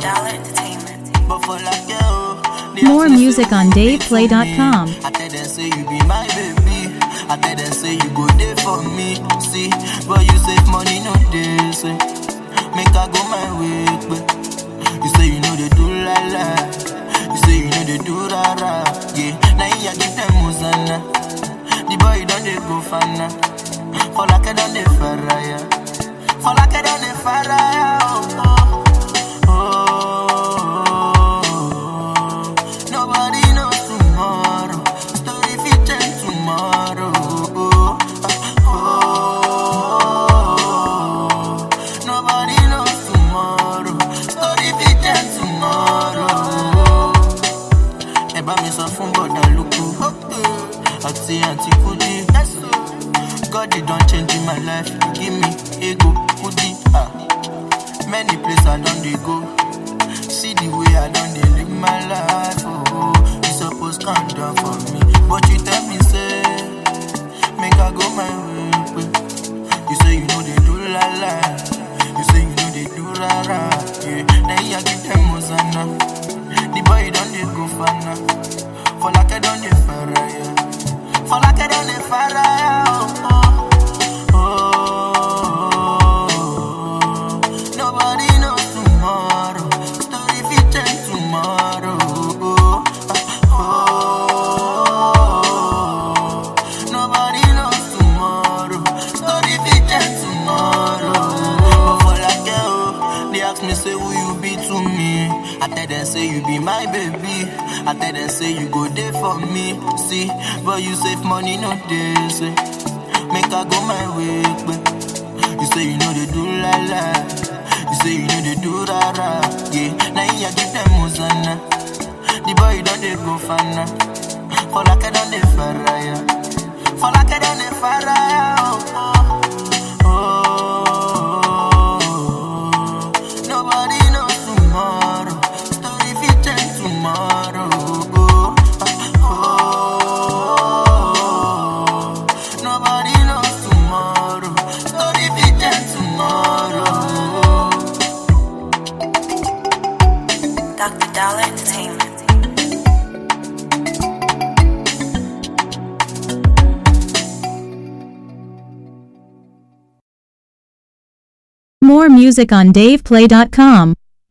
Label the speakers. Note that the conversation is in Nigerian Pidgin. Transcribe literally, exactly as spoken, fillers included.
Speaker 1: Dollar Entertainment.
Speaker 2: But for like you,
Speaker 3: More music on dave play dot com.
Speaker 2: I tell them say you be my baby. I tell them say you go there for me. See, but you save money no day. Say, make I go my way. But you say you know they do la la. You say you know they do ra ra. Yeah, now you give them Muzana. The boy don't they go fana. For like I don't they faraya. For like I don't they faraya. Oh, oh. Auntie Kudi, God, you don't change in my life. Give me ego, Kudi. Ah, many places I don't they go. See the way I don't they live my life. Oh, you supposed calm down for me, but you tell me say, make I go my way. You say you know they do la la. You say you know they do ra ra. Yeah, now you give them Mozana. The boy don't they go fana. For like I don't they faraya. For like I don't live far out. Oh, oh, oh, nobody knows tomorrow. Story fit change tomorrow. Oh, oh, nobody knows tomorrow. Story fit change tomorrow. But for like you, they ask me say who you be to me. I tell them say you be my baby. I tell them say you go there for me. See, but you save money no day. Say, make I go my way. But you say you know they do la la. You say you know they do ra ra. Yeah, now you give them Muzana. The boy don't they go fana. For like I don't they faraya. For like I don't they faraya. Oh, oh, oh, nobody knows tomorrow. Story fit change tomorrow.
Speaker 1: Doctor Dollar Entertainment.
Speaker 3: More music on dave play dot com.